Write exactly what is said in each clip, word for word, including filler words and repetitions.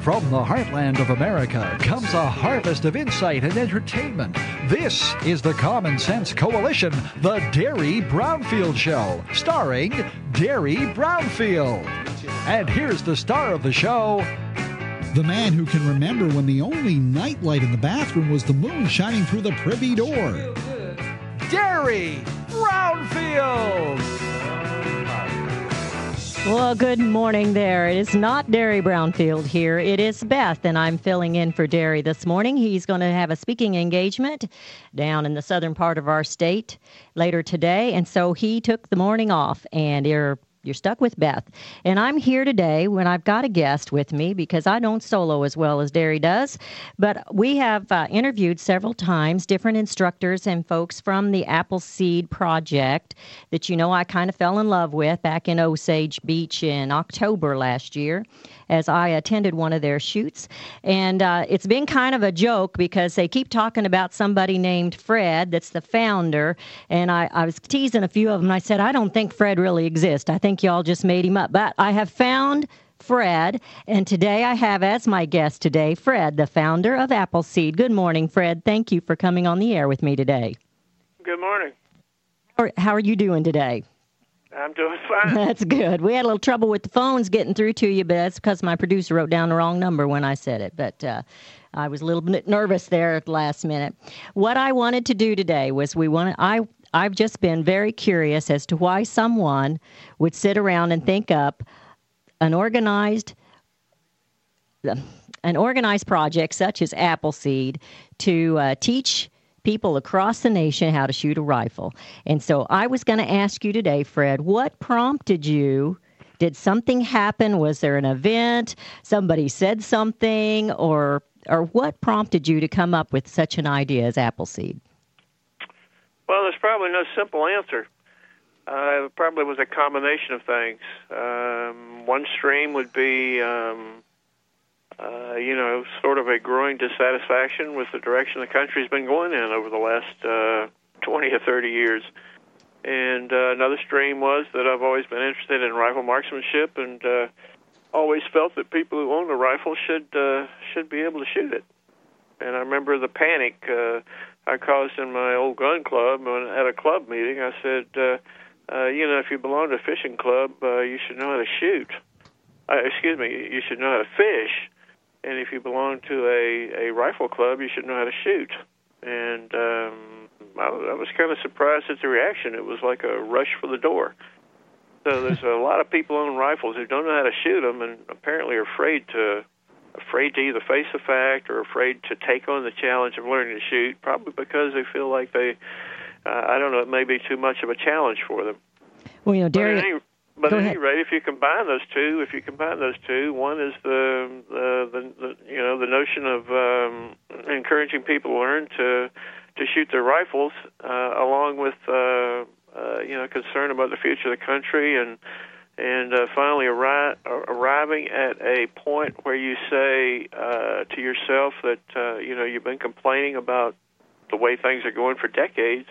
From the heartland of America comes a harvest of insight and entertainment. This is the Common Sense Coalition, the Derry Brownfield Show, starring Derry Brownfield. And here's the star of the show, the man who can remember when the only nightlight in the bathroom was the moon shining through the privy door, Derry Brownfield. Well, good morning there. It is not Derry Brownfield here. It is Beth, and I'm filling in for Derry this morning. He's going to have a speaking engagement down in the southern part of our state later today, and so he took the morning off, and you're You're stuck with Beth. And I'm here today when I've got a guest with me because I don't solo as well as Derry does. But we have uh, interviewed several times different instructors and folks from the Appleseed Project that, you know, I kind of fell in love with back in Osage Beach in October last year as I attended one of their shoots. And uh, it's been kind of a joke because they keep talking about somebody named Fred that's the founder. And I, I was teasing a few of them. I said, I don't think Fred really exists. I think y'all just made him up. But I have found Fred, and today I have as my guest today, Fred, the founder of Appleseed. Good morning, Fred. Thank you for coming on the air with me today. Good morning. How are, how are you doing today? I'm doing fine. That's good. We had a little trouble with the phones getting through to you, but that's because my producer wrote down the wrong number when I said it. But uh, I was a little bit nervous there at the last minute. What I wanted to do today was we wanted, I, I've just been very curious as to why someone would sit around and think up an organized an organized project such as Appleseed to uh, teach people across the nation how to shoot a rifle. And so I was going to ask you today, Fred, what prompted you? Did something happen? Was there an event? Somebody said something? Or or what prompted you to come up with such an idea as Appleseed? Well, there's probably no simple answer. Uh, it probably was a combination of things. Um, one stream would be, um, uh, you know, sort of a growing dissatisfaction with the direction the country's been going in over the last uh, twenty or thirty years. And uh, another stream was that I've always been interested in rifle marksmanship and uh, always felt that people who own a rifle should uh, should be able to shoot it. And I remember the panic uh, I caused in my old gun club. When, at a club meeting, I said, uh, uh, you know, if you belong to a fishing club, uh, you should know how to shoot. Uh, excuse me, you should know how to fish. And if you belong to a, a rifle club, you should know how to shoot. And um, I, I was kind of surprised at the reaction. It was like a rush for the door. So there's a lot of people own rifles who don't know how to shoot them and apparently are afraid to afraid to either face the fact or afraid to take on the challenge of learning to shoot, probably because they feel like they, uh, I don't know, it may be too much of a challenge for them. Well, you know, Derry... But at any, but at any rate, if you combine those two, if you combine those two, one is the, the, the, the you know, the notion of um, encouraging people to learn to, to shoot their rifles, uh, along with, uh, uh, you know, concern about the future of the country and And uh, finally arri- arriving at a point where you say uh, to yourself that, uh, you know, you've been complaining about the way things are going for decades,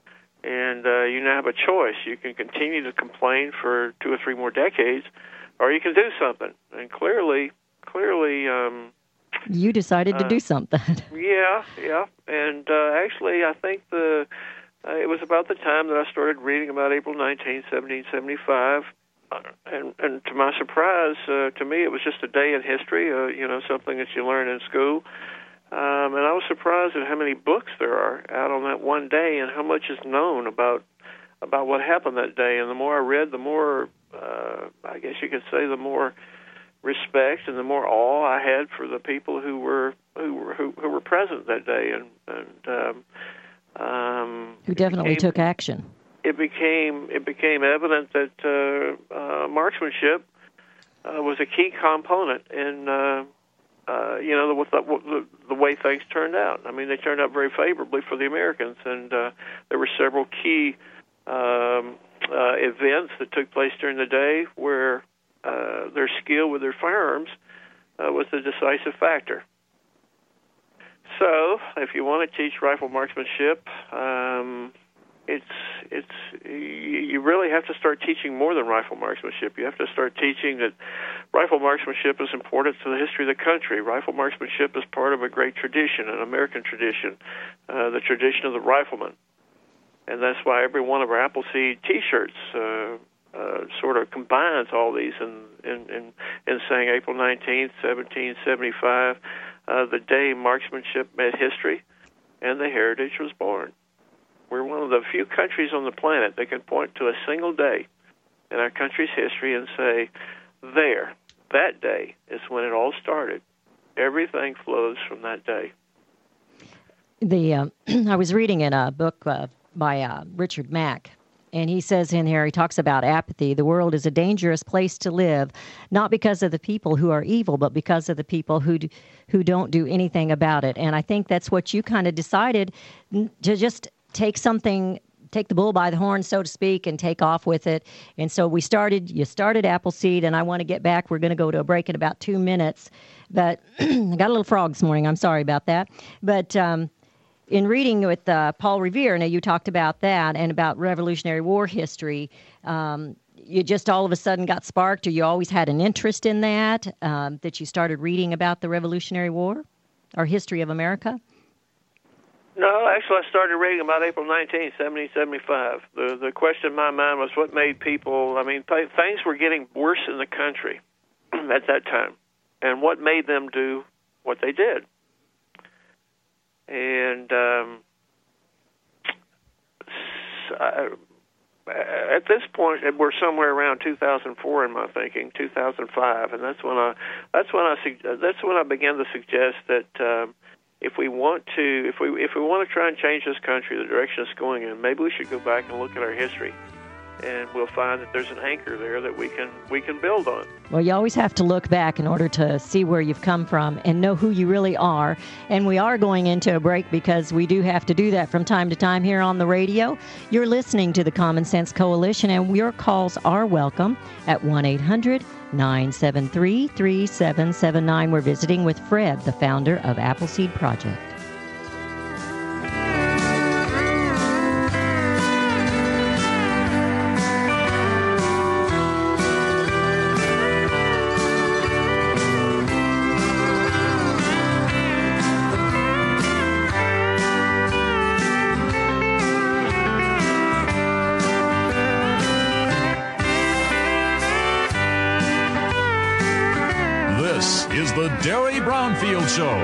and uh, you now have a choice. You can continue to complain for two or three more decades, or you can do something. And clearly, clearly... Um, you decided to uh, do something. yeah, yeah. And uh, actually, I think the uh, it was about the time that I started reading about April nineteenth, seventeen seventy-five. And, and to my surprise, uh, to me, it was just a day in history, uh, you know, something that you learn in school. Um, and I was surprised at how many books there are out on that one day and how much is known about about what happened that day. And the more I read, the more, uh, I guess you could say, the more respect and the more awe I had for the people who were who were who, who were present that day, and and um, um, who definitely became, took action. It became it became evident that uh, uh, marksmanship uh, was a key component in uh, uh, you know the, the the way things turned out. I mean, they turned out very favorably for the Americans, and uh, there were several key um, uh, events that took place during the day where uh, their skill with their firearms uh, was the decisive factor. So, if you want to teach rifle marksmanship, um, it's it's you really have to start teaching more than rifle marksmanship. You have to start teaching that rifle marksmanship is important to the history of the country. Rifle marksmanship is part of a great tradition, an American tradition, uh, the tradition of the rifleman. And that's why every one of our Appleseed T-shirts uh, uh, sort of combines all these in, in, in, in saying April nineteenth, seventeen seventy-five, uh, the day marksmanship met history and the heritage was born. We're one of the few countries on the planet that can point to a single day in our country's history and say, there, that day is when it all started. Everything flows from that day. The uh, I was reading in a book uh, by uh, Richard Mack, and he says in here, he talks about apathy. The world is a dangerous place to live, not because of the people who are evil, but because of the people who do, who don't do anything about it. And I think that's what you kind of decided to just take something, take the bull by the horn, so to speak, and take off with it. And so we started, you started Appleseed, and I want to get back. We're going to go to a break in about two minutes. But I got a little frog this morning. I'm sorry about that. But um, in reading with uh, Paul Revere, now you talked about that and about Revolutionary War history. Um, you just all of a sudden got sparked, or you always had an interest in that, um, that you started reading about the Revolutionary War or history of America? No, actually, I started reading about April nineteenth, seventeen seventy-five. The the question in my mind was what made people, I mean, th- things were getting worse in the country at that time, and what made them do what they did. And um, I, at this point, we're somewhere around two thousand four in my thinking, two thousand five, and that's when I that's when I that's when I began to suggest that um, if we want to if we if we want to try and change this country, the direction it's going in, maybe we should go back and look at our history, and we'll find that there's an anchor there that we can we can build on. Well, you always have to look back in order to see where you've come from and know who you really are. And we are going into a break because we do have to do that from time to time here on the radio. You're listening to the Common Sense Coalition, and your calls are welcome at one eight hundred nine seven three three seven seven nine. We're visiting with Fred, the founder of Appleseed Project. The Derry Brownfield Show.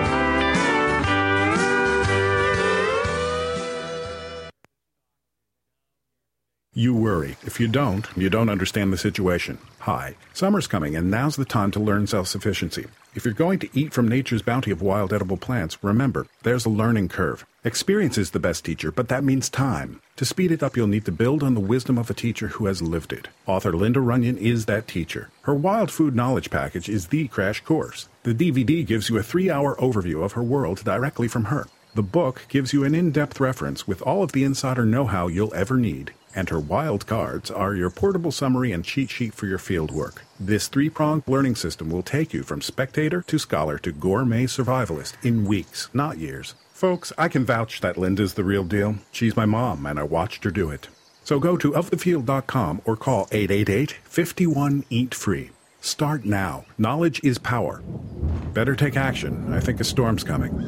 You worry. If you don't, you don't understand the situation. Hi, summer's coming, and now's the time to learn self-sufficiency. If you're going to eat from nature's bounty of wild edible plants, remember, there's a learning curve. Experience is the best teacher, but that means time. To speed it up, you'll need to build on the wisdom of a teacher who has lived it. Author Linda Runyon is that teacher. Her Wild Food Knowledge Package is the crash course. The D V D gives you a three-hour overview of her world directly from her. The book gives you an in-depth reference with all of the insider know-how you'll ever need. And her wild cards are your portable summary and cheat sheet for your field work. This three-pronged learning system will take you from spectator to scholar to gourmet survivalist in weeks, not years. Folks, I can vouch that Linda's the real deal. She's my mom, and I watched her do it. So go to of the field dot com or call eight eight eight, five one, eat free. Start now. Knowledge is power. Better take action. I think a storm's coming.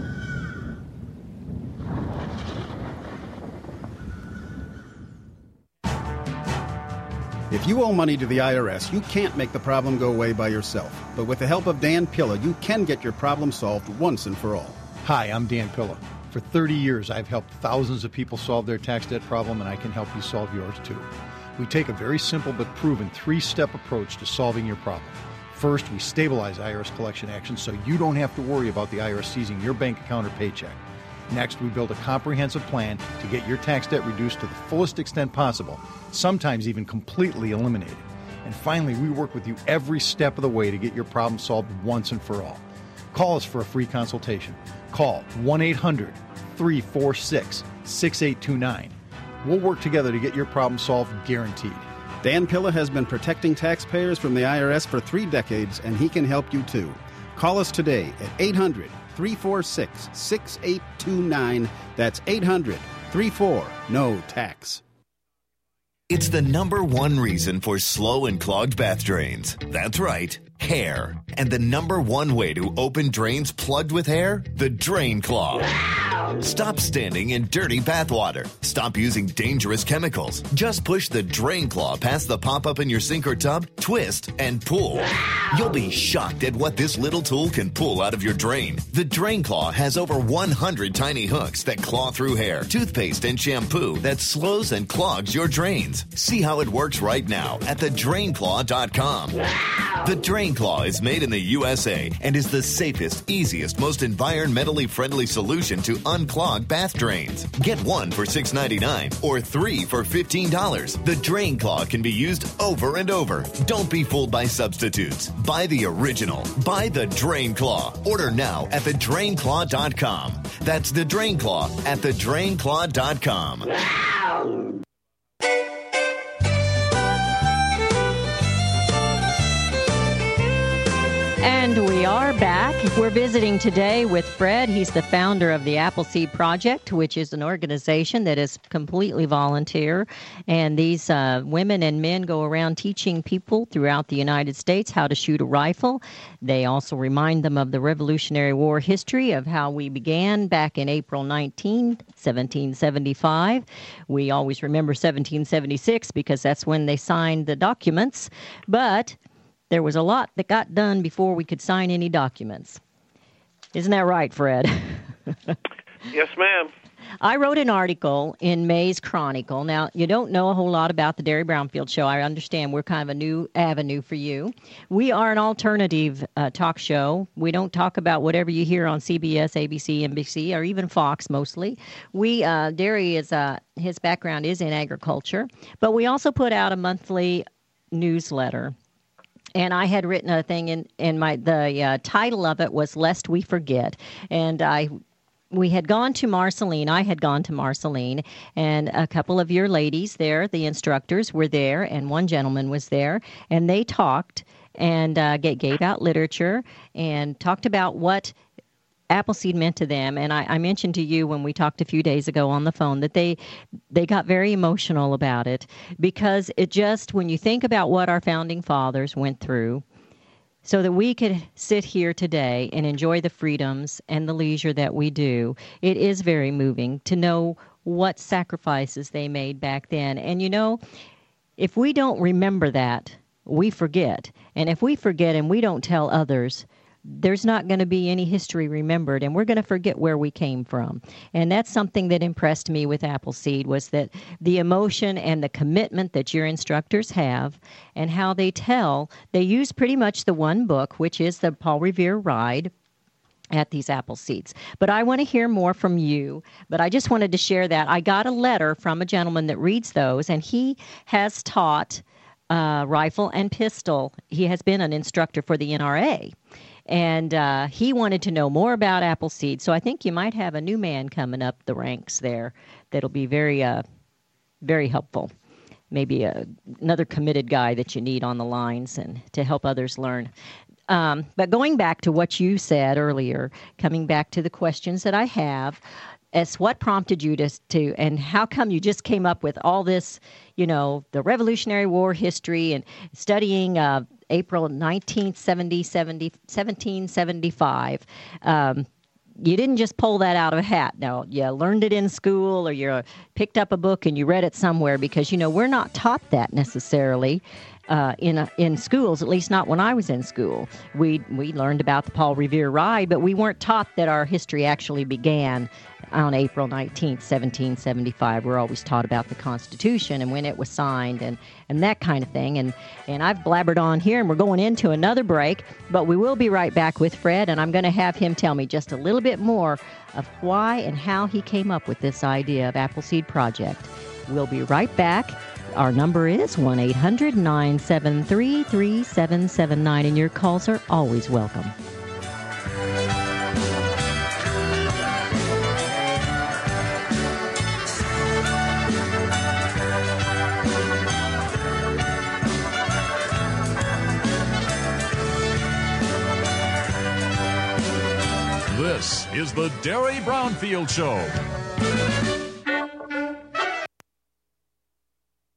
If you owe money to the I R S, you can't make the problem go away by yourself. But with the help of Dan Pilla, you can get your problem solved once and for all. Hi, I'm Dan Pilla. For thirty years, I've helped thousands of people solve their tax debt problem, and I can help you solve yours too. We take a very simple but proven three-step approach to solving your problem. First, we stabilize I R S collection actions so you don't have to worry about the I R S seizing your bank account or paycheck. Next, we build a comprehensive plan to get your tax debt reduced to the fullest extent possible, sometimes even completely eliminated. And finally, we work with you every step of the way to get your problem solved once and for all. Call us for a free consultation. Call one eight hundred, three four six, six eight two nine. We'll work together to get your problem solved, guaranteed. Dan Pilla has been protecting taxpayers from the I R S for three decades, and he can help you too. Call us today at eight hundred, three four six, six eight two nine. That's eight hundred, three four, N O Tax. It's the number one reason for slow and clogged bath drains. That's right, hair. And the number one way to open drains plugged with hair? The Drain Claw. Wow. Stop standing in dirty bathwater. Stop using dangerous chemicals. Just push the Drain Claw past the pop-up in your sink or tub, twist, and pull. Wow. You'll be shocked at what this little tool can pull out of your drain. The Drain Claw has over one hundred tiny hooks that claw through hair, toothpaste, and shampoo that slows and clogs your drains. See how it works right now at the drain claw dot com. Wow. The Drain Claw is made in the U S A and is the safest, easiest, most environmentally friendly solution to unclog bath drains. Get one for six ninety-nine or three for fifteen dollars. The Drain Claw can be used over and over. Don't be fooled by substitutes. Buy the original. Buy the Drain Claw. Order now at the drain claw dot com. That's the Drain Claw at the drain claw dot com. Wow. And we are back. We're visiting today with Fred. He's the founder of the Appleseed Project, which is an organization that is completely volunteer. And these uh, women and men go around teaching people throughout the United States how to shoot a rifle. They also remind them of the Revolutionary War history of how we began back in April nineteenth, seventeen seventy-five. We always remember seventeen seventy-six because that's when they signed the documents. But there was a lot that got done before we could sign any documents. Isn't that right, Fred? Yes, ma'am. I wrote an article in May's Chronicle. Now, you don't know a whole lot about the Derry Brownfield Show. I understand we're kind of a new avenue for you. We are an alternative uh, talk show. We don't talk about whatever you hear on C B S, A B C, N B C, or even Fox mostly. We, uh, Derry is, uh, his background is in agriculture, but we also put out a monthly newsletter. And I had written a thing in, in my, the uh, title of it was Lest We Forget. And I, we had gone to Marceline, I had gone to Marceline, and a couple of your ladies there, the instructors were there, and one gentleman was there, and they talked and uh, gave out literature and talked about what Appleseed meant to them. And I, I mentioned to you when we talked a few days ago on the phone that they they got very emotional about it because it just, when you think about what our founding fathers went through so that we could sit here today and enjoy the freedoms and the leisure that we do, it is very moving to know what sacrifices they made back then. And you know, if we don't remember that, we forget. And if we forget and we don't tell others, there's not going to be any history remembered, and we're going to forget where we came from. And that's something that impressed me with Appleseed, was that the emotion and the commitment that your instructors have and how they tell, they use pretty much the one book, which is the Paul Revere Ride, at these Appleseeds. But I want to hear more from you, but I just wanted to share that. I got a letter from a gentleman that reads those, and he has taught uh, rifle and pistol. He has been an instructor for the N R A. And uh, he wanted to know more about Appleseed. So I think you might have a new man coming up the ranks there that'll be very, uh, very helpful. Maybe a, another committed guy that you need on the lines and to help others learn. Um, but going back to what you said earlier, coming back to the questions that I have, as what prompted you to, to, and how come you just came up with all this, you know, the Revolutionary War history and studying uh, April nineteenth, seventeen seventy-five. Um, you didn't just pull that out of a hat. No, you learned it in school, or you picked up a book and you read it somewhere, because, you know, we're not taught that necessarily uh, in a, in schools, at least not when I was in school. We, we learned about the Paul Revere Ride, but we weren't taught that our history actually began on April nineteenth, seventeen seventy-five. We're always taught about the Constitution and when it was signed and, and that kind of thing. And, and I've blabbered on here, and we're going into another break, but we will be right back with Fred, and I'm going to have him tell me just a little bit more of why and how he came up with this idea of Appleseed Project. We'll be right back. Our number is one eight hundred nine seven three three seven seven nine, and your calls are always welcome. This is the Derry Brownfield Show.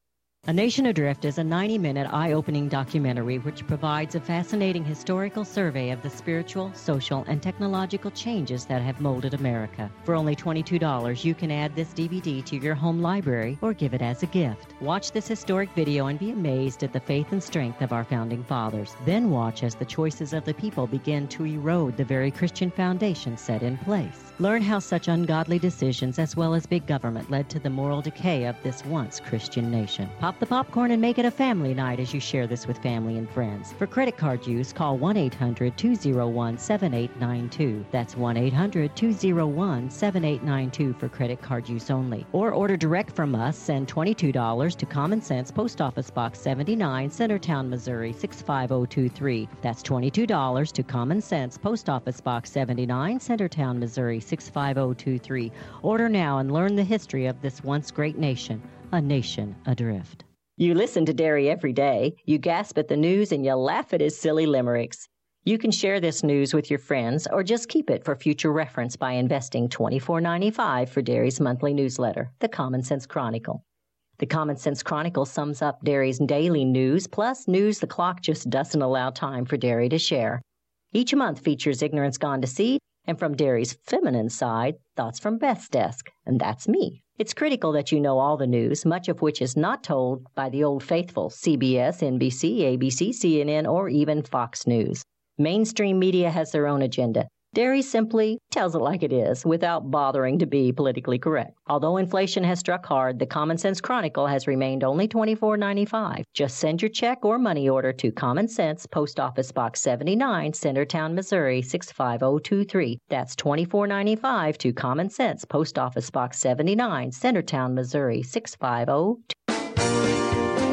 A Nation Adrift is a ninety-minute eye-opening documentary which provides a fascinating historical survey of the spiritual, social, and technological changes that have molded America. For only twenty-two dollars, you can add this D V D to your home library or give it as a gift. Watch this historic video and be amazed at the faith and strength of our founding fathers. Then watch as the choices of the people begin to erode the very Christian foundation set in place. Learn how such ungodly decisions as well as big government led to the moral decay of this once Christian nation. Pop the popcorn and make it a family night as you share this with family and friends. For credit card use, call one eight hundred two oh one seven eight nine two. That's one eight hundred two oh one seven eight nine two for credit card use only. Or order direct from us, send twenty-two dollars to Common Sense, Post Office Box seventy-nine, Centertown, Missouri six five zero two three. That's twenty-two dollars to Common Sense, Post Office Box seventy-nine, Centertown, Missouri six five zero two three. Order now and learn the history of this once great nation, a nation adrift. You listen to Derry every day, you gasp at the news, and you laugh at his silly limericks. You can share this news with your friends or just keep it for future reference by investing twenty-four ninety-five for Derry's monthly newsletter, The Common Sense Chronicle. The Common Sense Chronicle sums up Derry's daily news, plus news the clock just doesn't allow time for Derry to share. Each month features Ignorance Gone to Seed, and from Derry's feminine side, thoughts from Beth's desk, and that's me. It's critical that you know all the news, much of which is not told by the old faithful C B S, N B C, A B C, C N N, or even Fox News. Mainstream media has their own agenda. Derry simply tells it like it is, without bothering to be politically correct. Although inflation has struck hard, the Common Sense Chronicle has remained only twenty-four ninety-five. Just send your check or money order to Common Sense, Post Office Box seventy-nine, Centertown, Missouri six five zero two three. That's twenty-four ninety-five to Common Sense, Post Office Box seventy-nine, Centertown, Missouri six five zero two three.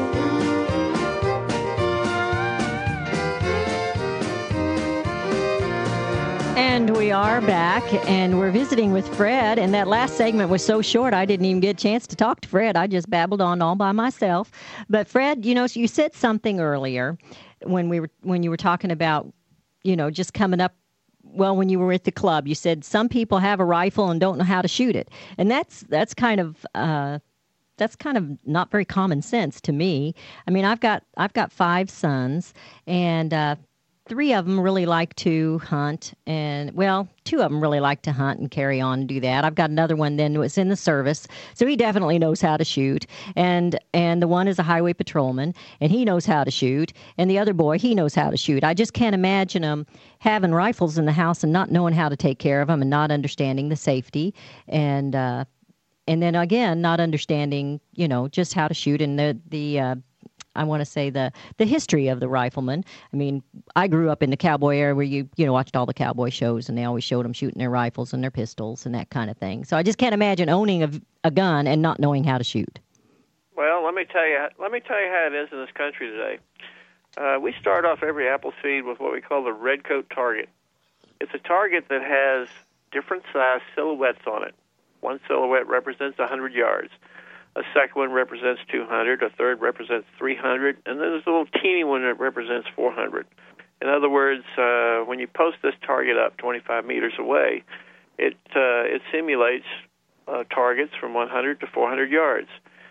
And we are back, and we're visiting with Fred, and that last segment was so short I didn't even get a chance to talk to Fred. I just babbled on all by myself. But Fred, you know, you said something earlier when we were when you were talking about, you know, just coming up, well, when you were at the club, you said some people have a rifle and don't know how to shoot it. And that's that's kind of uh, that's kind of not very common sense to me. I mean, I've got I've got five sons, and uh three of them really like to hunt, and, well, two of them really like to hunt and carry on and do that. I've got another one then who's in the service, so he definitely knows how to shoot. And and the one is a highway patrolman, and he knows how to shoot. And the other boy, he knows how to shoot. I just can't imagine them having rifles in the house and not knowing how to take care of them and not understanding the safety. And uh, and then, again, not understanding, you know, just how to shoot and the, the uh, I want to say the the history of the rifleman. I mean, I grew up in the cowboy era where you you know watched all the cowboy shows, and they always showed them shooting their rifles and their pistols and that kind of thing. So I just can't imagine owning a, a gun and not knowing how to shoot. Well, let me tell you. Let me tell you how it is in this country today. Uh, we start off every apple seed with what we call the red coat target. It's a target that has different size silhouettes on it. One silhouette represents one hundred yards. A second one represents two hundred, a third represents three hundred, and then there's a little teeny one that represents four hundred. In other words, uh, when you post this target up twenty-five meters away, it uh, it simulates uh, targets from one hundred to four hundred yards.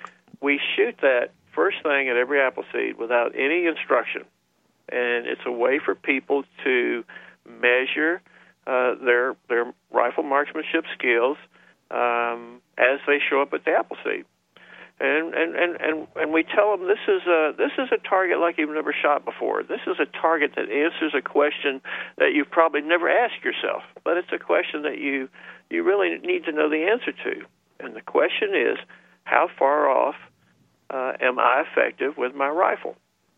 We shoot that first thing at every apple seed without any instruction, and it's a way for people to measure uh, their their rifle marksmanship skills um, as they show up at the apple seed. And, and, and, and, and we tell them this is a this is a target like you've never shot before. This is a target that answers a question that you've probably never asked yourself, but it's a question that you you really need to know the answer to. And the question is, how far off uh, am I effective with my rifle?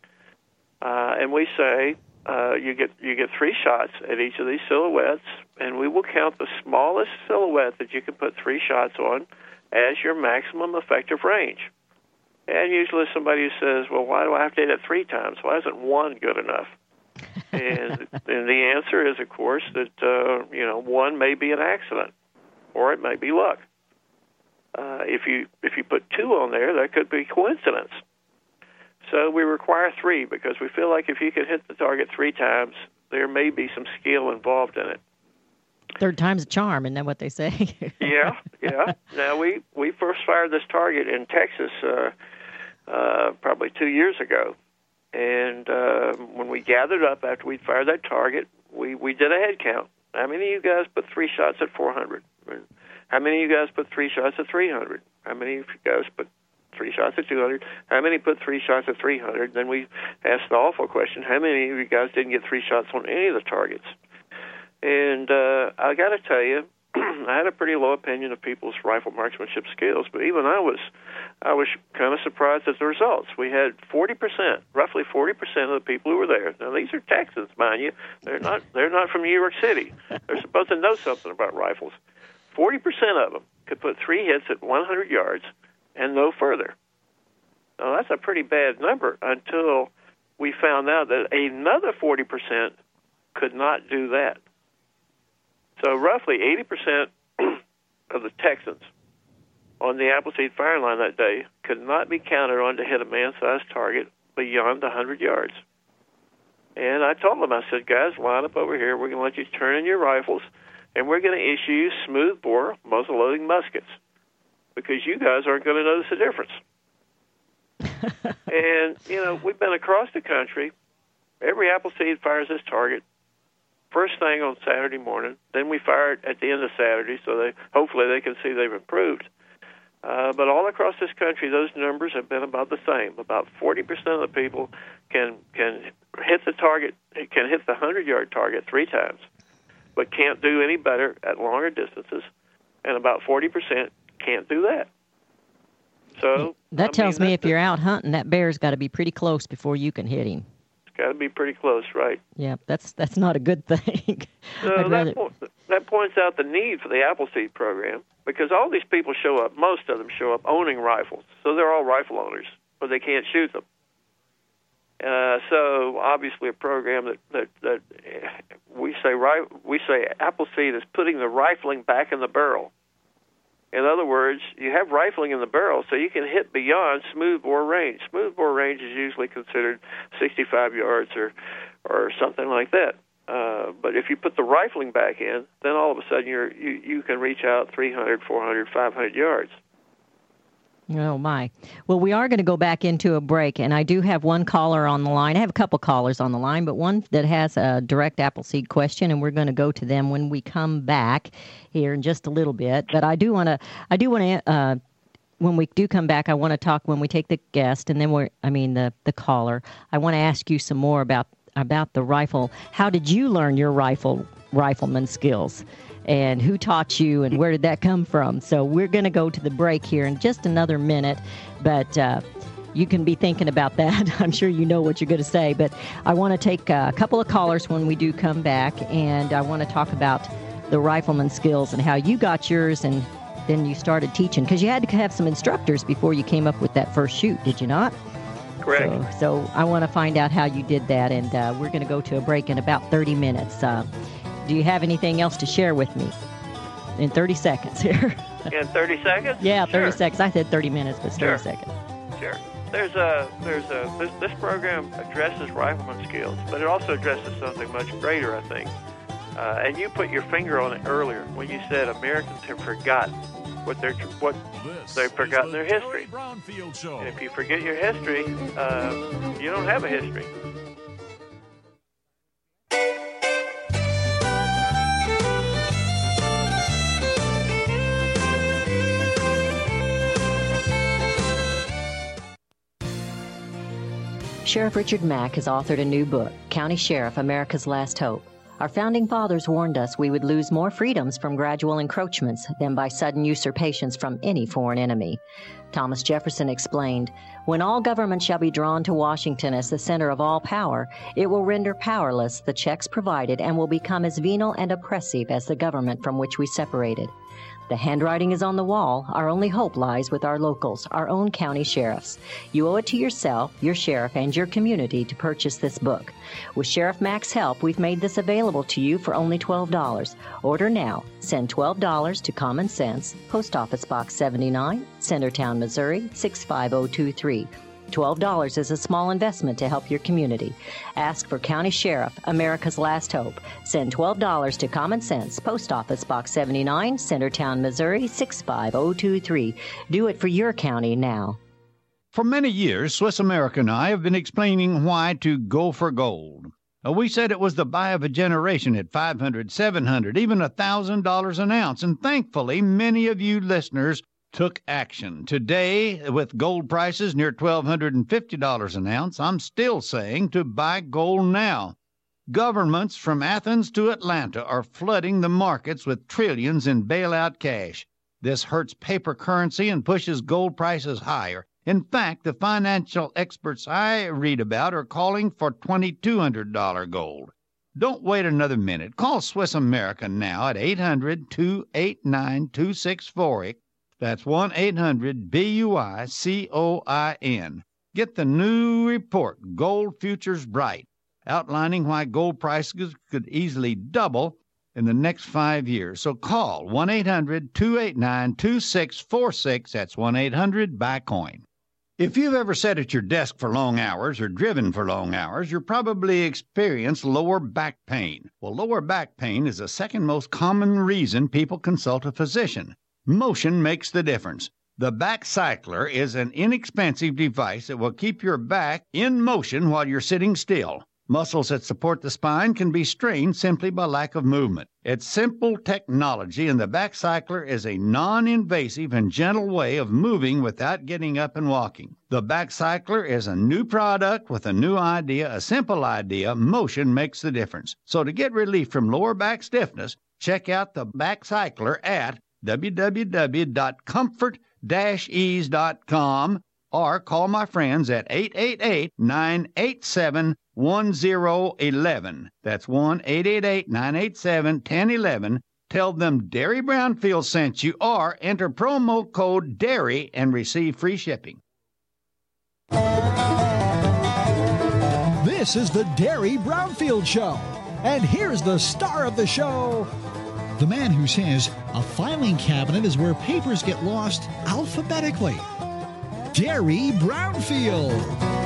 Uh, and we say uh, you get you get three shots at each of these silhouettes, and we will count the smallest silhouette that you can put three shots on as your maximum effective range. And usually somebody says, well, why do I have to hit it three times? Why isn't one good enough? and, and the answer is, of course, that, uh, you know, one may be an accident, or it may be luck. Uh, if you if you put two on there, that could be coincidence. So we require three because we feel like if you can hit the target three times, there may be some skill involved in it. Third time's a charm, isn't that what they say? yeah, yeah. Now, we, we first fired this target in Texas uh, uh, probably two years ago. And uh, when we gathered up after we'd fired that target, we, we did a head count. How many of you guys put three shots at four hundred? How many of you guys put three shots at three hundred? How many of you guys put three shots at two hundred? How many put three shots at three hundred? Then we asked the awful question, how many of you guys didn't get three shots on any of the targets? And uh, I got to tell you, I had a pretty low opinion of people's rifle marksmanship skills, but even I was I was kind of surprised at the results. We had forty percent, roughly forty percent of the people who were there. Now, these are Texans, mind you. They're not they're not from New York City. They're supposed to know something about rifles. forty percent of them could put three hits at one hundred yards and no further. Now, that's a pretty bad number until we found out that another forty percent could not do that. So roughly eighty percent of the Texans on the Appleseed firing line that day could not be counted on to hit a man-sized target beyond one hundred yards. And I told them, I said, guys, line up over here. We're going to let you turn in your rifles, and we're going to issue you smoothbore muzzle-loading muskets because you guys aren't going to notice the difference. And, you know, we've been across the country. Every Appleseed fires this target first thing on Saturday morning. Then we fire it at the end of Saturday, so they hopefully they can see they've improved. Uh, but all across this country, those numbers have been about the same. About forty percent of the people can can hit the target, can hit the hundred-yard target three times, but can't do any better at longer distances, and about forty percent can't do that. So that I tells mean, me if you're out hunting, that bear's got to be pretty close before you can hit him. Got to be pretty close, right? Yeah, that's that's not a good thing. So that, rather... po- that points out the need for the Appleseed program, because all these people show up, most of them show up owning rifles, so they're all rifle owners, but they can't shoot them. Uh, so obviously a program that, that, that we say ri- we say Appleseed is putting the rifling back in the barrel. In other words, you have rifling in the barrel so you can hit beyond smoothbore range. Smoothbore range is usually considered sixty-five yards or, or something like that. Uh, but if you put the rifling back in, then all of a sudden you're, you you can reach out three hundred, four hundred, five hundred yards. Oh, my. Well, we are going to go back into a break, and I do have one caller on the line. I have a couple callers on the line, but one that has a direct Appleseed question, and we're going to go to them when we come back here in just a little bit. But I do want to, I do want to, uh, when we do come back, I want to talk when we take the guest, and then we're, I mean, the, the caller. I want to ask you some more about, about the rifle. How did you learn your rifle, rifleman skills? And who taught you, and where did that come from? So we're going to go to the break here in just another minute, but uh, you can be thinking about that. I'm sure you know what you're going to say, but I want to take a couple of callers when we do come back, and I want to talk about the rifleman skills and how you got yours, and then you started teaching, because you had to have some instructors before you came up with that first shoot, did you not? Correct. So, so I want to find out how you did that, and uh, we're going to go to a break in about thirty minutes. Uh, Do you have anything else to share with me in thirty seconds here? In thirty seconds? Yeah, thirty sure. seconds. I said thirty minutes, but Sure. thirty seconds. Sure. There's a there's a this, this program addresses rifleman skills, but it also addresses something much greater, I think. Uh, and you put your finger on it earlier when you said Americans have forgotten what they're what This they've forgotten is their the history. Terry Brownfield Show. And if you forget your history, uh, you don't have a history. Sheriff Richard Mack has authored a new book, County Sheriff, America's Last Hope. Our founding fathers warned us we would lose more freedoms from gradual encroachments than by sudden usurpations from any foreign enemy. Thomas Jefferson explained, "When all government shall be drawn to Washington as the center of all power, it will render powerless the checks provided and will become as venal and oppressive as the government from which we separated. The handwriting is on the wall. Our only hope lies with our locals, our own county sheriffs. You owe it to yourself, your sheriff, and your community to purchase this book. With Sheriff Mack's help, we've made this available to you for only twelve dollars. Order now. Send twelve dollars to Common Sense, Post Office Box seventy-nine, Centertown, Missouri, six five zero two three. twelve dollars is a small investment to help your community. Ask for County Sheriff, America's Last Hope. Send twelve dollars to Common Sense, Post Office Box seventy-nine, Centertown, Missouri, six five zero two three. Do it for your county now. For many years, Swiss America and I have been explaining why to go for gold. Uh, we said it was the buy of a generation at five hundred, seven hundred, even one thousand dollars an ounce, and thankfully many of you listeners took action. Today, with gold prices near one thousand two hundred fifty dollars an ounce, I'm still saying to buy gold now. Governments from Athens to Atlanta are flooding the markets with trillions in bailout cash. This hurts paper currency and pushes gold prices higher. In fact, the financial experts I read about are calling for two thousand two hundred dollars gold. Don't wait another minute. Call Swiss America now at eight hundred, two eight nine, two six four zero. That's one eight hundred B U I C O I N. Get the new report, Gold Futures Bright, outlining why gold prices could easily double in the next five years. So call one eight hundred, two eight nine, two six four six. That's one eight hundred buy coin. If you've ever sat at your desk for long hours or driven for long hours, you've probably experienced lower back pain. Well, lower back pain is the second most common reason people consult a physician. Motion makes the difference. The Back Cycler is an inexpensive device that will keep your back in motion while you're sitting still. Muscles that support the spine can be strained simply by lack of movement. It's simple technology, and the Back Cycler is a non-invasive and gentle way of moving without getting up and walking. The Back Cycler is a new product with a new idea, a simple idea. Motion makes the difference. So to get relief from lower back stiffness, check out the Back Cycler at w w w dot comfort dash ease dot com or call my friends at eight eight eight, nine eight seven, one zero one one. That's one eight eight eight, nine eight seven, one zero one one. Tell them Derry Brownfield sent you or enter promo code DERRY and receive free shipping. This is the Derry Brownfield Show. And here's the star of the show, the man who says a filing cabinet is where papers get lost alphabetically. Derry Brownfield.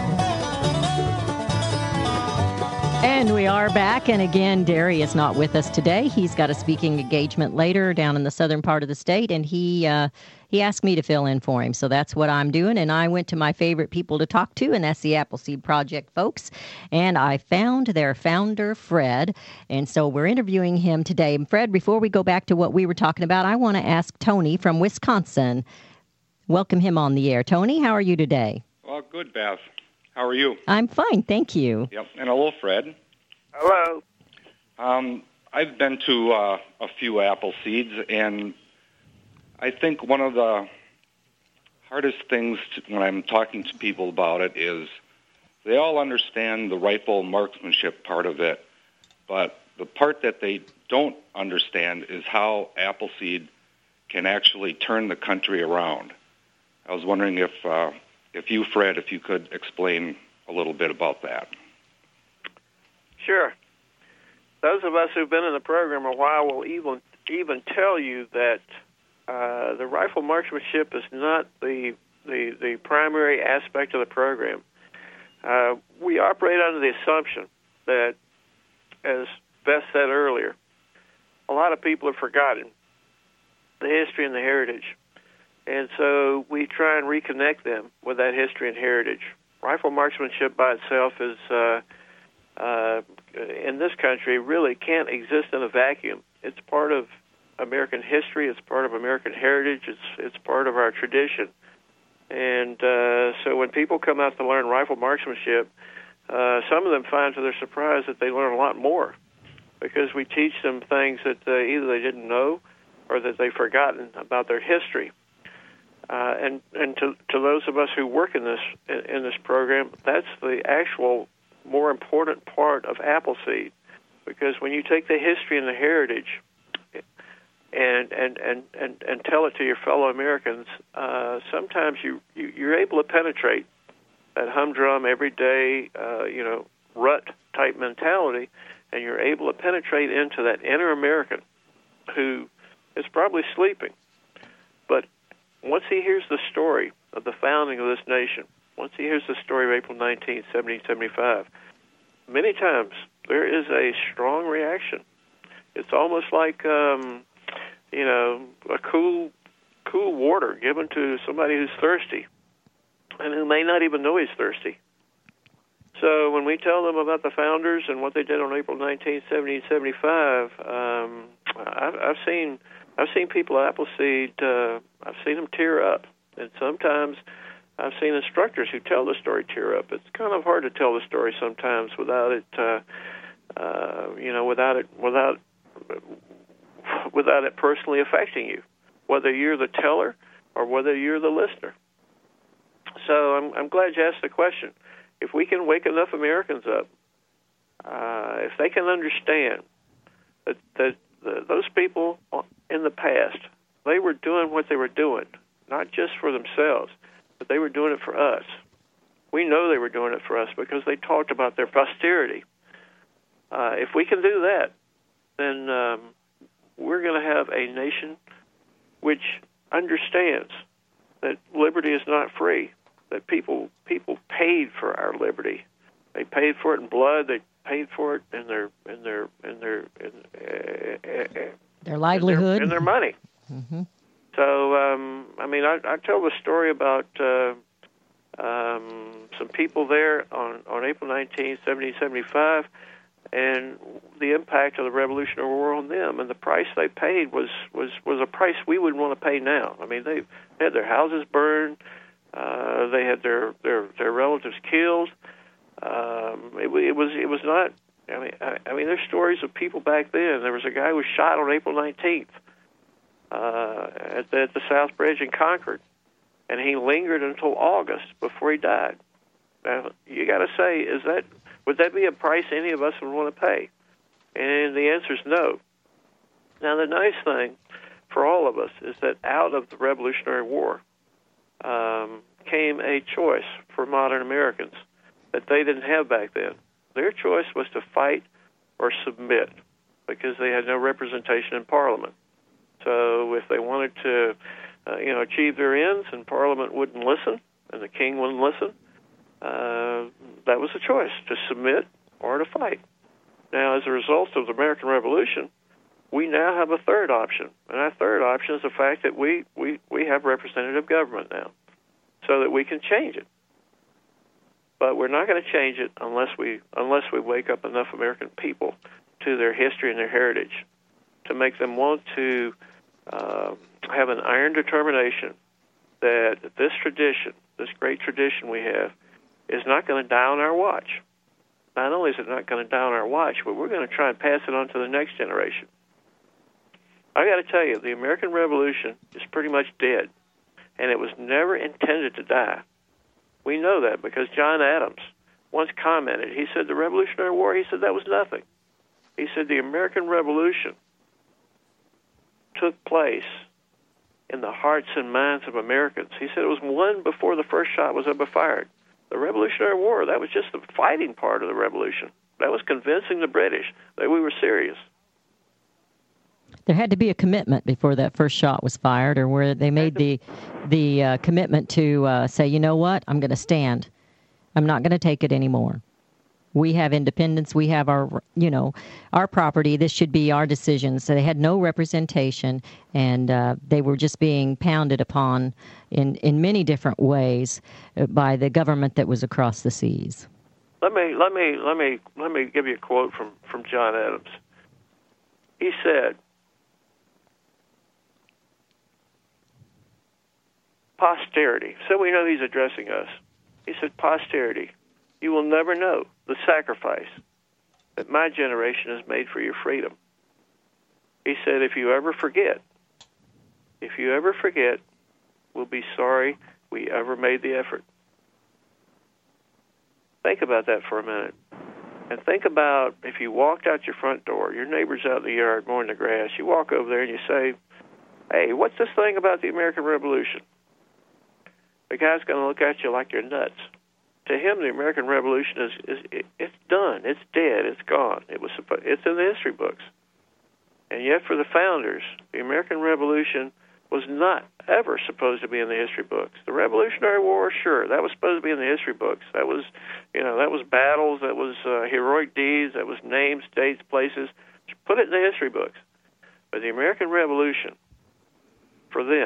And we are back, and again, Derry is not with us today. He's got a speaking engagement later down in the southern part of the state, and he uh, he asked me to fill in for him, so that's what I'm doing. And I went to my favorite people to talk to, and that's the Appleseed Project folks, and I found their founder, Fred, and so we're interviewing him today. And Fred, before we go back to what we were talking about, I want to ask Tony from Wisconsin. Welcome him on the air. Tony, how are you today? Well, good, Beth. How are you? I'm fine, thank you. Yep, and hello, Fred. Hello. Um, I've been to uh, a few Appleseeds, and I think one of the hardest things to, when I'm talking to people about it is they all understand the rifle marksmanship part of it, but the part that they don't understand is how Appleseed can actually turn the country around. I was wondering if... Uh, If you, Fred, if you could explain a little bit about that. Sure. Those of us who've been in the program a while will even even tell you that uh, the rifle marksmanship is not the, the the primary aspect of the program. Uh, we operate under the assumption that, as Beth said earlier, a lot of people have forgotten the history and the heritage. And so we try and reconnect them with that history and heritage. Rifle marksmanship by itself is, uh, uh, in this country, really can't exist in a vacuum. It's part of American history. It's part of American heritage. It's it's part of our tradition. And uh, so when people come out to learn rifle marksmanship, uh, some of them find to their surprise that they learn a lot more because we teach them things that uh, either they didn't know or that they've forgotten about their history. Uh, and and to to those of us who work in this in this program, that's the actual more important part of Appleseed, because when you take the history and the heritage and and and and, and tell it to your fellow Americans, uh, sometimes you, you you're able to penetrate that humdrum everyday uh, you know rut type mentality, and you're able to penetrate into that inner American who is probably sleeping, but once he hears the story of the founding of this nation, once he hears the story of April nineteenth, seventeen seventy-five, many times there is a strong reaction. It's almost like, um, you know, a cool, cool water given to somebody who's thirsty. and who may not even know he's thirsty. So when we tell them about the founders and what they did on April nineteenth, seventeen seventy-five, um, I've, I've seen I've seen people at Appleseed, uh, I've seen them tear up, and sometimes I've seen instructors who tell the story tear up. It's kind of hard to tell the story sometimes without it, uh, uh, you know, without it without without it personally affecting you, whether you're the teller or whether you're the listener. So I'm, I'm glad you asked the question. If we can wake enough Americans up, uh, if they can understand that, that the, those people in the past, they were doing what they were doing, not just for themselves, but they were doing it for us. We know they were doing it for us because they talked about their posterity. Uh, if we can do that, then um, we're going to have a nation which understands that liberty is not free, that people people paid for our liberty. They paid for it in blood. They paid for it in their in their in their in, uh, their livelihood, in their, in their money. Mm-hmm. So um, I mean, I, I tell the story about uh, um, some people there on on April nineteenth, seventeen seventy-five, and the impact of the Revolutionary War on them, and the price they paid was was was a price we wouldn't want to pay now. I mean, they had their houses burned. Uh, they had their, their, their relatives killed. Um, it, it was it was not. I mean, I, I mean, there's stories of people back then. There was a guy who was shot on April nineteenth uh, at, the, at the South Bridge in Concord, and he lingered until August before he died. Now, you got to say, is that would that be a price any of us would want to pay? And the answer is no. Now, the nice thing for all of us is that out of the Revolutionary War Um, came a choice for modern Americans that they didn't have back then. Their choice was to fight or submit because they had no representation in Parliament. So if they wanted to, uh, you know, achieve their ends and Parliament wouldn't listen and the king wouldn't listen, uh, that was the choice, to submit or to fight. Now, as a result of the American Revolution, we now have a third option, and our third option is the fact that we, we, we have representative government now, so that we can change it. But we're not going to change it unless we unless we wake up enough American people to their history and their heritage to make them want to uh, have an iron determination that this tradition, this great tradition we have, is not going to die on our watch. Not only is it not going to die on our watch, but we're going to try and pass it on to the next generation. I got to tell you, the American Revolution is pretty much dead, and it was never intended to die. We know that because John Adams once commented. He said the Revolutionary War, he said that was nothing. He said the American Revolution took place in the hearts and minds of Americans. He said it was won before the first shot was ever fired. The Revolutionary War, that was just the fighting part of the revolution. That was convincing the British that we were serious. There had to be a commitment before that first shot was fired, or where they made the the uh, commitment to uh, say, you know what, I'm going to stand. I'm not going to take it anymore. We have independence. We have our, you know, our property. This should be our decisions. So they had no representation, and uh, they were just being pounded upon in, in many different ways by the government that was across the seas. Let me let me let me let me give you a quote from, from John Adams. He said, "Posterity." So we know he's addressing us. He said, "Posterity, you will never know the sacrifice that my generation has made for your freedom." He said, if you ever forget, if you ever forget, we'll be sorry we ever made the effort. Think about that for a minute. And think about if you walked out your front door, your neighbor's out in the yard mowing the grass, you walk over there and you say, hey, what's this thing about the American Revolution? The guy's going to look at you like you're nuts. To him, the American Revolution is, is it, it's done. It's dead. It's gone. It was supposed, it's in the history books. And yet for the founders, the American Revolution was not ever supposed to be in the history books. The Revolutionary War, sure, that was supposed to be in the history books. That was, you know, that was battles, that was uh, heroic deeds, that was names, dates, places. Put it in the history books. But the American Revolution, for them,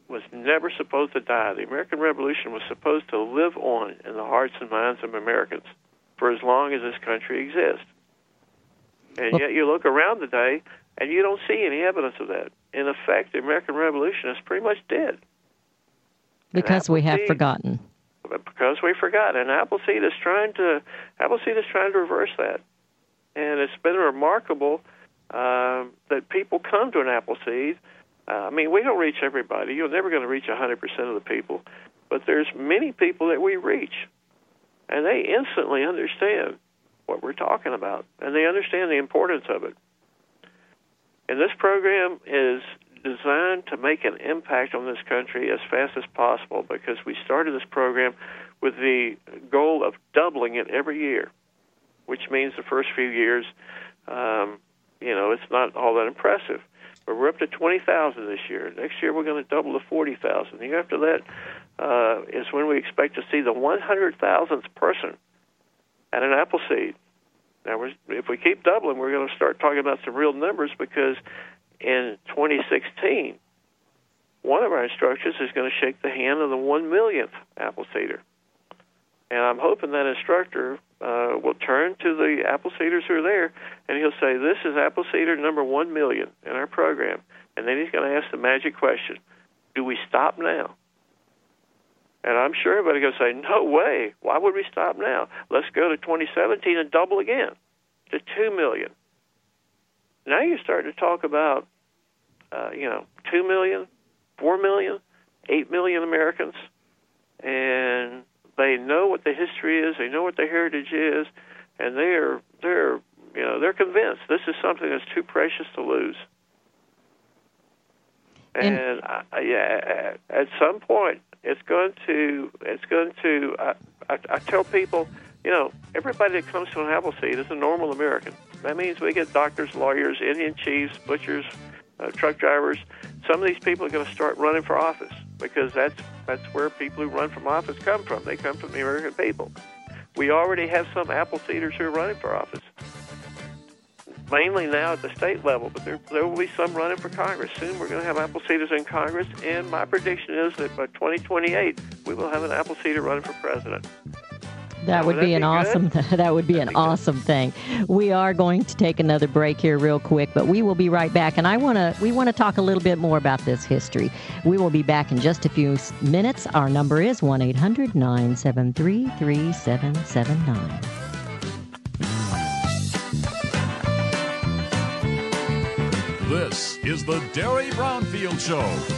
was never supposed to die. The American Revolution was supposed to live on in the hearts and minds of Americans for as long as this country exists. And yet you look around today, and you don't see any evidence of that. In effect, the American Revolution is pretty much dead. Because we have forgotten. Because we forgot. And Appleseed is trying to Appleseed is trying to reverse that. And it's been remarkable uh, that people come to an Appleseed. Uh, I mean, we don't reach everybody. You're never going to reach one hundred percent of the people. But there's many people that we reach. And they instantly understand what we're talking about. And they understand the importance of it. And this program is designed to make an impact on this country as fast as possible, because we started this program with the goal of doubling it every year, which means the first few years, um, you know, it's not all that impressive. But we're up to twenty thousand this year. Next year we're going to double to forty thousand. The year after that uh, is when we expect to see the one hundred thousandth person at an Appleseed. Now, we're, if we keep doubling, we're going to start talking about some real numbers, because in twenty sixteen, one of our instructors is going to shake the hand of the one millionth Appleseeder. And I'm hoping that instructor uh, will turn to the Appleseeders who are there, and he'll say, this is Appleseeder number one million in our program. And then he's going to ask the magic question, do we stop now? And I'm sure everybody's going to say, no way. Why would we stop now? Let's go to twenty seventeen and double again to two million. Now you're starting to talk about, uh, you know, two million, four million, eight million Americans, and they know what the history is, they know what the heritage is, and they're they're you know they're convinced this is something that's too precious to lose. And, and I, yeah, at some point, it's going to it's going to. I, I, I tell people, you know, everybody that comes to an Appleseed is a normal American. That means we get doctors, lawyers, Indian chiefs, butchers, uh, truck drivers. Some of these people are going to start running for office, because that's that's where people who run from office come from. They come from the American people. We already have some Appleseeders who are running for office, mainly now at the state level, but there, there will be some running for Congress. Soon we're going to have Appleseeders in Congress, and my prediction is that by twenty twenty-eight, we will have an Appleseeder running for president. That would be an awesome. That would be an awesome thing. We are going to take another break here real quick, but we will be right back. And I want to. We want to talk a little bit more about this history. We will be back in just a few minutes. Our number is one eight hundred nine seven three three seven seven nine. This is the Derry Brownfield Show.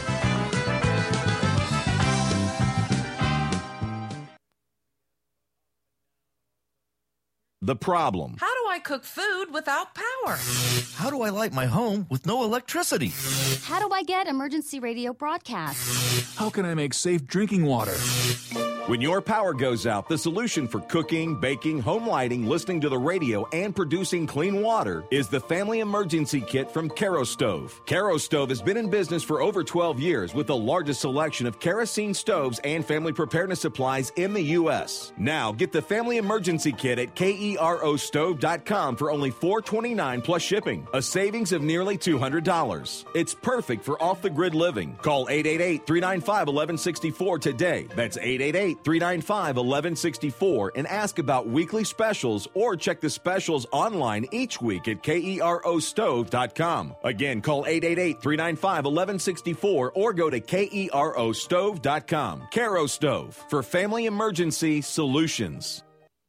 The problem. How do I cook food without power? How do I light my home with no electricity? How do I get emergency radio broadcasts? How can I make safe drinking water? When your power goes out, the solution for cooking, baking, home lighting, listening to the radio, and producing clean water is the Family Emergency Kit from Caro Stove. Caro Stove has been in business for over twelve years with the largest selection of kerosene stoves and family preparedness supplies in the U S. Now, get the Family Emergency Kit at kero stove dot com for only four dollars and twenty-nine cents plus shipping, a savings of nearly two hundred dollars. It's perfect for off-the-grid living. Call eight eight eight, three nine five, one one six four today. That's eight eight eight, three nine five, one one six four and ask about weekly specials, or check the specials online each week at kero stove dot com. Again, call eight eight eight, three nine five, one one six four or go to kero stove dot com. Caro Stove, for family emergency solutions.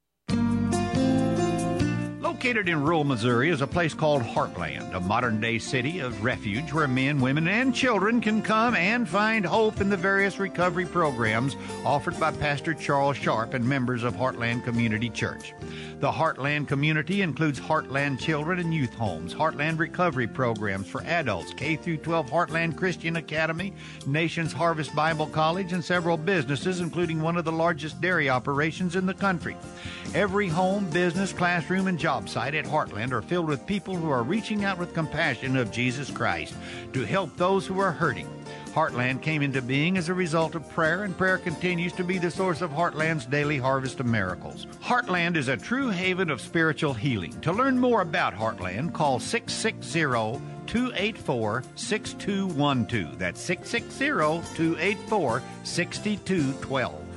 Located in rural Missouri is a place called Heartland, a modern-day city of refuge where men, women, and children can come and find hope in the various recovery programs offered by Pastor Charles Sharp and members of Heartland Community Church. The Heartland community includes Heartland Children and Youth Homes, Heartland Recovery Programs for adults, K through twelve Heartland Christian Academy, Nations Harvest Bible College, and several businesses, including one of the largest dairy operations in the country. Every home, business, classroom, and job site at Heartland are filled with people who are reaching out with compassion of Jesus Christ to help those who are hurting. Heartland came into being as a result of prayer, and prayer continues to be the source of Heartland's daily harvest of miracles. Heartland is a true haven of spiritual healing. To learn more about Heartland, call six six zero, two eight four, six two one two. That's six six zero, two eight four, six two one two.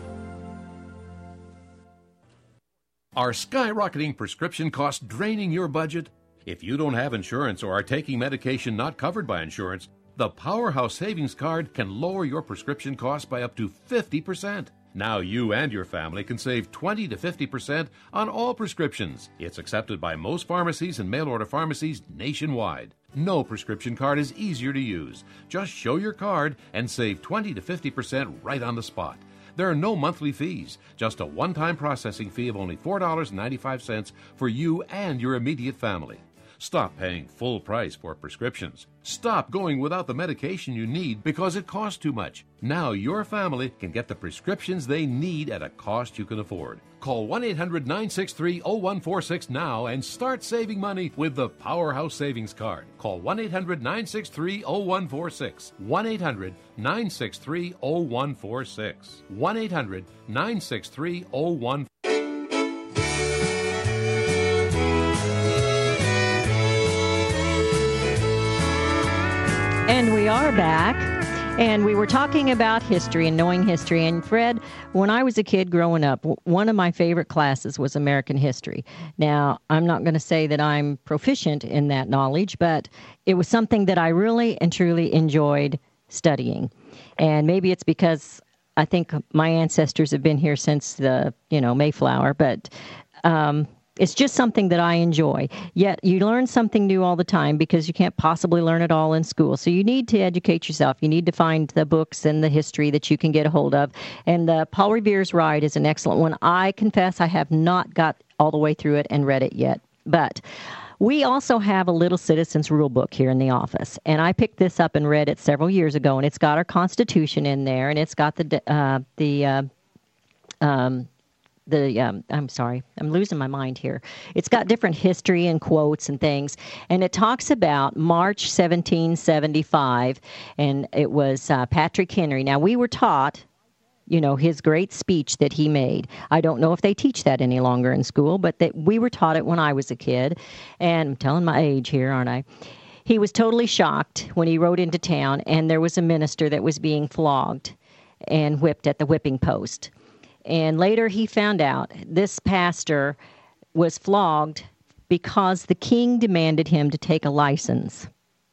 Are skyrocketing prescription costs draining your budget? If you don't have insurance or are taking medication not covered by insurance, the Powerhouse Savings Card can lower your prescription costs by up to fifty percent. Now you and your family can save twenty to fifty percent on all prescriptions. It's accepted by most pharmacies and mail-order pharmacies nationwide. No prescription card is easier to use. Just show your card and save twenty to fifty percent right on the spot. There are no monthly fees, just a one-time processing fee of only four dollars and ninety-five cents for you and your immediate family. Stop paying full price for prescriptions. Stop going without the medication you need because it costs too much. Now your family can get the prescriptions they need at a cost you can afford. Call one eight hundred, nine six three, zero one four six now and start saving money with the Powerhouse Savings Card. Call one eight hundred, nine six three, zero one four six. one eight hundred, nine six three, zero one four six. one eight hundred, nine six three, zero one four six. And we are back, and we were talking about history and knowing history. And Fred, when I was a kid growing up, one of my favorite classes was American history. Now, I'm not going to say that I'm proficient in that knowledge, but it was something that I really and truly enjoyed studying. And maybe it's because I think my ancestors have been here since the, you know, Mayflower, but um it's just something that I enjoy. Yet you learn something new all the time because you can't possibly learn it all in school. So you need to educate yourself. You need to find the books and the history that you can get a hold of. And uh, Paul Revere's Ride is an excellent one. I confess I have not got all the way through it and read it yet. But we also have a little citizen's rule book here in the office. And I picked this up and read it several years ago. And it's got our Constitution in there. And it's got the... Uh, the uh, um, The um, I'm sorry, I'm losing my mind here. It's got different history and quotes and things, and it talks about March seventeen seventy-five, and it was uh, Patrick Henry. Now, we were taught, you know, his great speech that he made. I don't know if they teach that any longer in school, but that we were taught it when I was a kid, and I'm telling my age here, aren't I? He was totally shocked when he rode into town, and there was a minister that was being flogged and whipped at the whipping post. And later he found out this pastor was flogged because the king demanded him to take a license.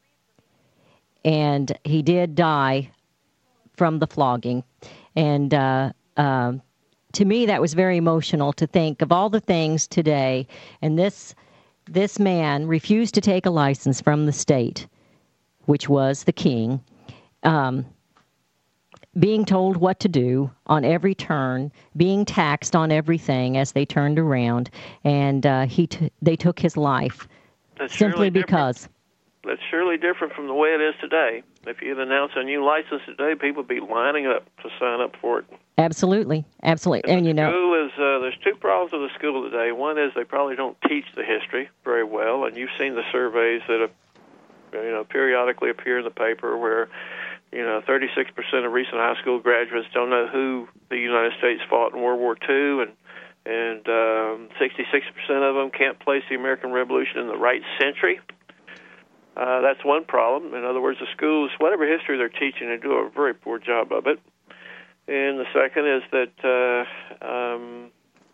And he did die from the flogging. And uh, uh, to me, that was very emotional to think of all the things today. And this this man refused to take a license from the state, which was the king, um being told what to do on every turn, being taxed on everything as they turned around, and uh, he t- they took his life That's simply because. That's surely different from the way it is today. If you'd announce a new license today, people would be lining up to sign up for it. Absolutely, absolutely, and, and you know, school is uh, there's two problems with the school today. One is they probably don't teach the history very well, and you've seen the surveys that have, you know, periodically appear in the paper where, you know, thirty-six percent of recent high school graduates don't know who the United States fought in World War Two, and and um, sixty-six percent of them can't place the American Revolution in the right century. Uh, that's one problem. In other words, the schools, whatever history they're teaching, they do a very poor job of it. And the second is that uh, um,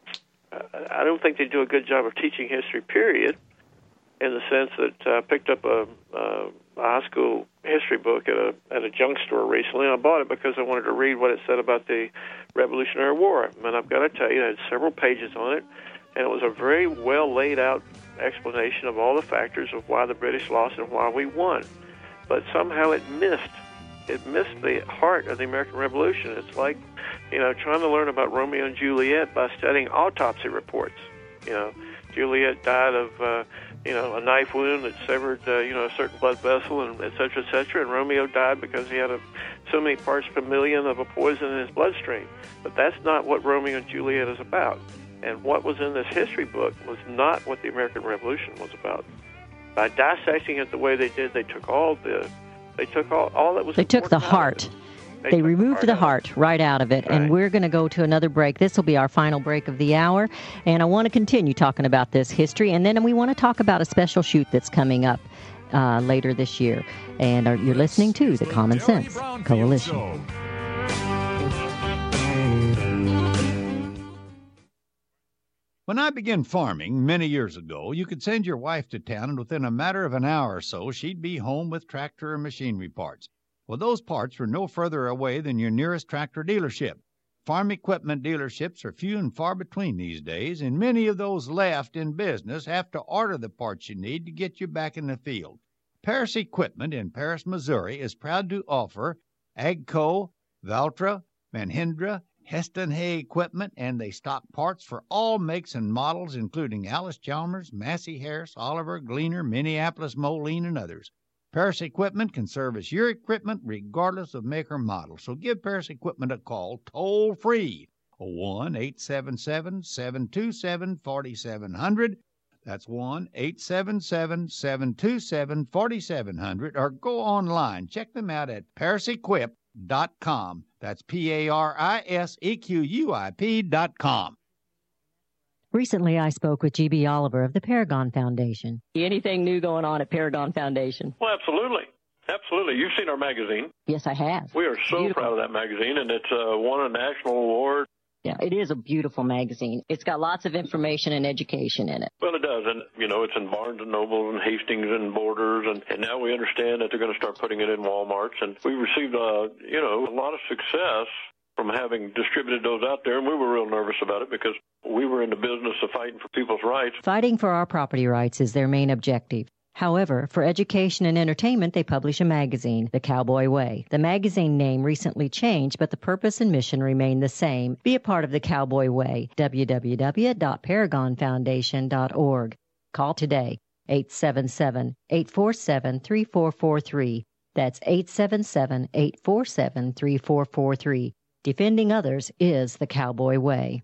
I don't think they do a good job of teaching history, period, in the sense that I uh, picked up a, a high school history book at a at a junk store recently, and I bought it because I wanted to read what it said about the Revolutionary War. And I've got to tell you, it had several pages on it, and it was a very well laid out explanation of all the factors of why the British lost and why we won. But somehow it missed it missed the heart of the American Revolution. It's like, you know, trying to learn about Romeo and Juliet by studying autopsy reports. You know, Juliet died of uh, you know, a knife wound that severed, uh, you know, a certain blood vessel, and et cetera, et cetera. And Romeo died because he had a, so many parts per million of a poison in his bloodstream. But that's not what Romeo and Juliet is about. And what was in this history book was not what the American Revolution was about. By dissecting it the way they did, they took all the, they took all, all that was. They took the heart. They, they removed the heart, the heart right out of it, right. And we're going to go to another break. This will be our final break of the hour, and I want to continue talking about this history, and then we want to talk about a special shoot that's coming up uh, later this year. And are, you're listening to the Common Sense Coalition. When I began farming many years ago, you could send your wife to town, and within a matter of an hour or so, she'd be home with tractor and machinery parts. Well, those parts were no further away than your nearest tractor dealership. Farm equipment dealerships are few and far between these days, and many of those left in business have to order the parts you need to get you back in the field. Paris Equipment in Paris, Missouri is proud to offer AGCO, Valtra, Mahindra, Heston Hay equipment, and they stock parts for all makes and models, including Alice Chalmers, Massey Harris, Oliver, Gleaner, Minneapolis, Moline, and others. Paris Equipment can service your equipment regardless of make or model. So give Paris Equipment a call toll-free, one eight seven seven, seven two seven, four seven zero zero. That's one eight seven seven, seven two seven, four seven zero zero. Or go online. Check them out at paris equip dot com. That's P A R I S E Q U I P dot com. Recently, I spoke with G B Oliver of the Paragon Foundation. Anything new going on at Paragon Foundation? Well, absolutely. Absolutely. You've seen our magazine. Yes, I have. We are so Beautiful. proud of that magazine, and it's uh, won a national award. Yeah, it is a beautiful magazine. It's got lots of information and education in it. Well, it does, and, you know, it's in Barnes and Noble and Hastings and Borders, and, and now we understand that they're going to start putting it in Walmarts, and we received, uh, you know, a lot of success from having distributed those out there, and we were real nervous about it because we were in the business of fighting for people's rights. Fighting for our property rights is their main objective. However, for education and entertainment, they publish a magazine, The Cowboy Way. The magazine name recently changed, but the purpose and mission remain the same. Be a part of The Cowboy Way. w w w dot paragon foundation dot org. Call today, eight seven seven, eight four seven, three four four three. That's eight seven seven, eight four seven, three four four three. Defending others is The Cowboy Way.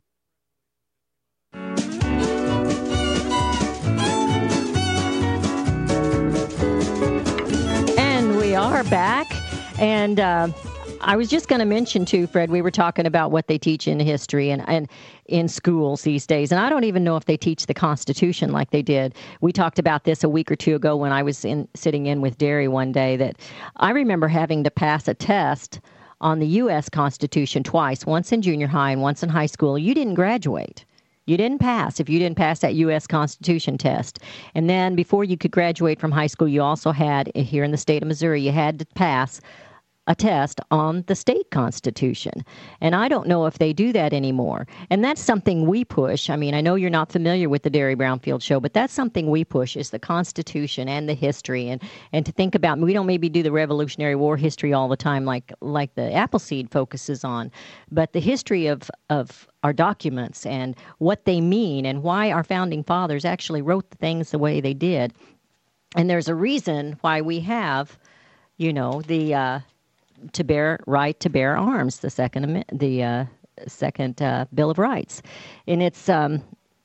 We are back, and uh, I was just going to mention, too, Fred, we were talking about what they teach in history and, and in schools these days, and I don't even know if they teach the Constitution like they did. We talked about this a week or two ago when I was in, sitting in with Derry one day, that I remember having to pass a test on the U S Constitution twice, once in junior high and once in high school. You didn't graduate. You didn't pass if you didn't pass that U S Constitution test. And then before you could graduate from high school, you also had, here in the state of Missouri, you had to pass a test on the state constitution. And I don't know if they do that anymore. And that's something we push. I mean, I know you're not familiar with the Derry Brownfield Show, but that's something we push, is the Constitution and the history. And, and to think about, we don't maybe do the Revolutionary War history all the time like like the Appleseed focuses on, but the history of, of our documents and what they mean and why our founding fathers actually wrote the things the way they did. And there's a reason why we have, you know, the... Uh, to bear right to bear arms, the second the uh, second uh, Bill of Rights, and it's um,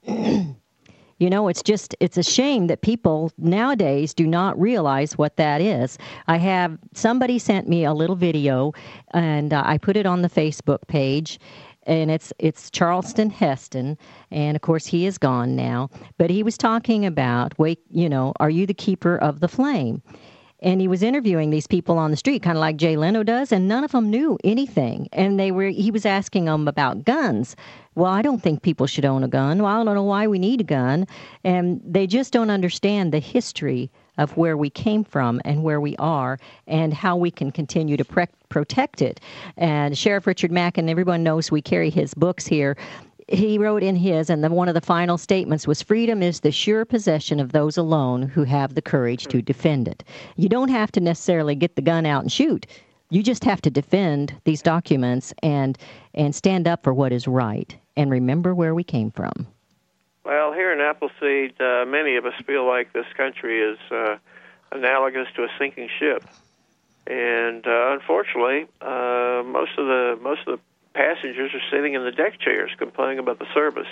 you know it's just it's a shame that people nowadays do not realize what that is. I have somebody sent me a little video, and uh, I put it on the Facebook page. And it's it's Charleston Heston, and of course he is gone now. But he was talking about, wait, you know, are you the keeper of the flame? And he was interviewing these people on the street, kind of like Jay Leno does, and none of them knew anything. And they were he was asking them about guns. Well, I don't think people should own a gun. Well, I don't know why we need a gun. And they just don't understand the history of where we came from and where we are and how we can continue to pre- protect it. And Sheriff Richard Mack, and everyone knows we carry his books here, he wrote in his, and the, one of the final statements was, freedom is the sure possession of those alone who have the courage to defend it. You don't have to necessarily get the gun out and shoot. You just have to defend these documents and and stand up for what is right and remember where we came from. Well, here in Appleseed, uh, many of us feel like this country is uh, analogous to a sinking ship. And uh, unfortunately, uh, most of the most of the passengers are sitting in the deck chairs complaining about the service.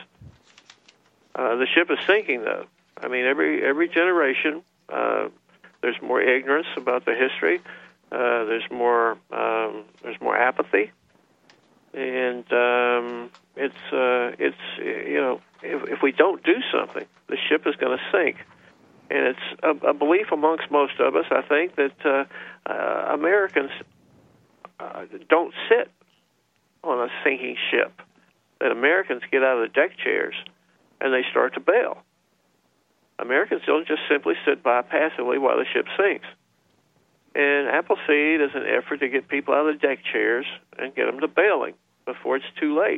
Uh, the ship is sinking, though. I mean, every every generation, uh, there's more ignorance about the history. Uh, there's more um, there's more apathy, and um, it's uh, it's you know if, if we don't do something, the ship is going to sink. And it's a, a belief amongst most of us, I think, that uh, uh, Americans uh, don't sit on a sinking ship, that Americans get out of the deck chairs and they start to bail. Americans don't just simply sit by passively while the ship sinks. And Appleseed is an effort to get people out of the deck chairs and get them to bailing before it's too late.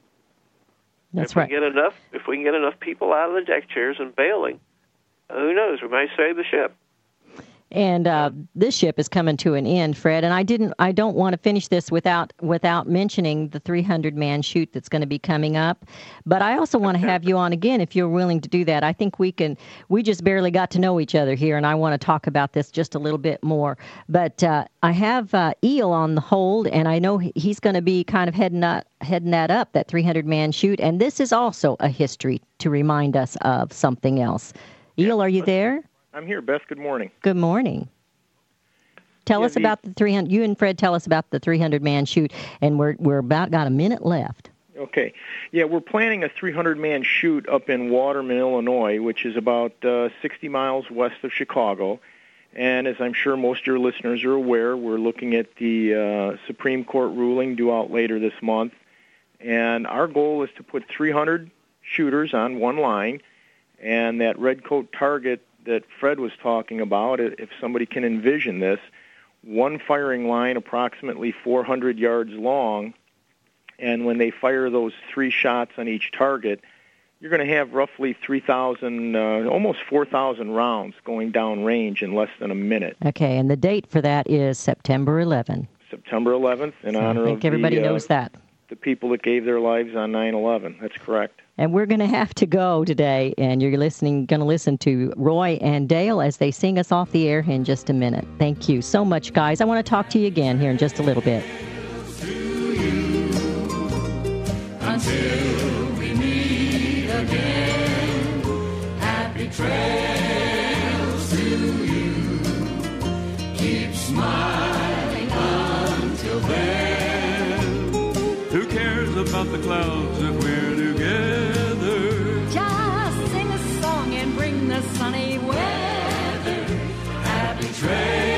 That's if right. We get enough, if we can get enough people out of the deck chairs and bailing, uh, who knows? We may save the ship. And uh, this ship is coming to an end, Fred. And I didn't. I don't want to finish this without without mentioning the three hundred man shoot that's going to be coming up. But I also want to have you on again if you're willing to do that. I think we can. We just barely got to know each other here, and I want to talk about this just a little bit more. But uh, I have uh, Eel on the hold, and I know he's going to be kind of heading up, heading that up, that three hundred man shoot. And this is also a history to remind us of something else. Eel, are you there? I'm here, Beth. Good morning. Good morning. Tell yeah, us the, about the three hundred. You and Fred tell us about the three hundred man shoot, and we're we're about got a minute left. Okay. Yeah, we're planning a three hundred man shoot up in Waterman, Illinois, which is about uh, sixty miles west of Chicago. And as I'm sure most of your listeners are aware, we're looking at the uh, Supreme Court ruling due out later this month. And our goal is to put three hundred shooters on one line, and that red coat target that Fred was talking about, if somebody can envision this, one firing line approximately four hundred yards long, and when they fire those three shots on each target, you're going to have roughly three thousand, uh, almost four thousand rounds going down range in less than a minute. Okay, and the date for that is September eleventh. September eleventh, in so honor I think of everybody the, knows uh, that. the people that gave their lives on nine eleven. That's correct. And we're going to have to go today, and you're listening, going to listen to Roy and Dale as they sing us off the air in just a minute. Thank you so much, guys. I want to talk to you again here in just a little bit. Until we meet again, happy trails to you. Keep smiling until then. Who cares about the clouds if we're together? Just sing a song and bring the sunny weather. Happy trails.